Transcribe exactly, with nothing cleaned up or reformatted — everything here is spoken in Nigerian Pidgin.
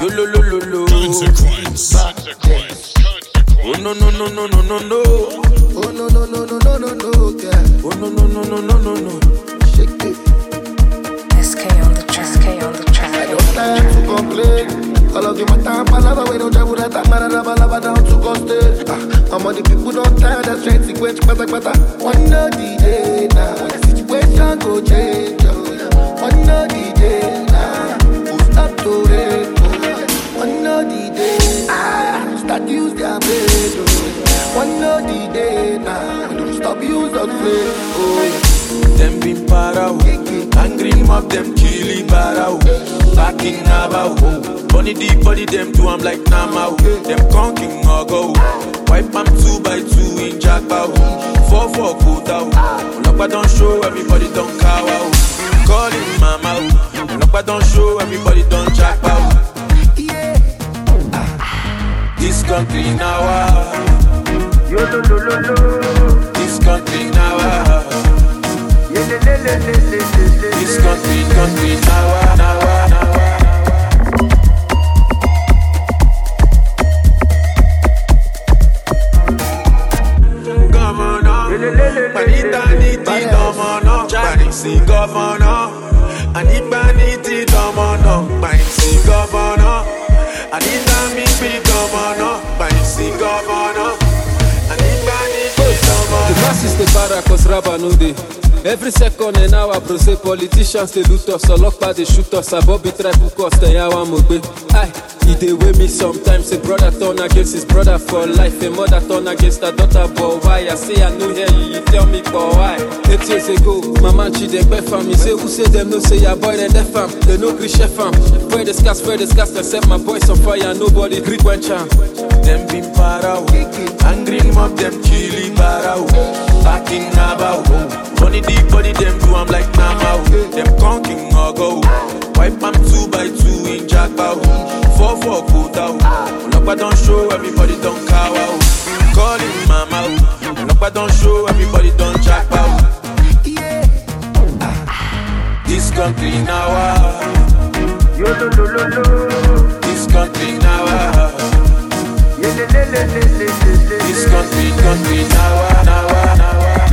Yo lo lo lo lo. Consequence. Consequence. Oh no no no no no no no. Oh no no no no no no no, yeah. Oh no no no no no no no. Shake it. S K on the track. S K on the track. I don't time to complain. All of you my time, palava, we don't travel that time, man, lava, lava down to coastal. Ah, I'm on the people don't tire, that's straight sequence, pata, pata. One no D J now, the situation go change, oh, yeah. One no D J now, who stop to rain, oh, yeah. One no D J now, start use their brain, oh, yeah. One no D J now, don't stop use the brain, oh, yeah. Them been para, angry mob, them killy para, back in Nava. Bunny deep body, them do I'm like Nama. Them conking or go. Wipe them two by two in Jackpot. Four four good out. Look don't show, everybody don't cow out. Call him mama. Look don't show, everybody don't jackpot. Yeah. This country now. Yo lo lo lo lo. This country now. This country, country now, now, now. Panita niti domono, Panisi governor. Anita niti domono, Panisi governor. Anita mi be governor, Panisi governor. Anita niti domono. The masses they para cause rubber no day. Every second and hour, bro, say politicians they loot us, Olokpa they shoot us, Bobby try to cost the yawa mogbe. Aye, he dey weigh me sometimes. A brother turn against his brother for life, a mother turn against her daughter. But why? I say I know hear you, you tell me but why? Eight years ago, my man she dey beg for me. Say who say them no say your boy they deaf fam, they no gree chef fam. Where the scars, where the scars, they set my boys on fire, nobody gree quench am. Them been para, angry mob, them killy para, back in Nava. Money deep body, them do I'm like Nama. Them conking or go. Wipe them two by two in Jackpot. Four four good out. Look don't show, everybody don't cow out. Call him mama. Look don't show, everybody don't jackpot. Yeah. This country now. Yo lo lo lo lo. This country now. This country, country now, now, now.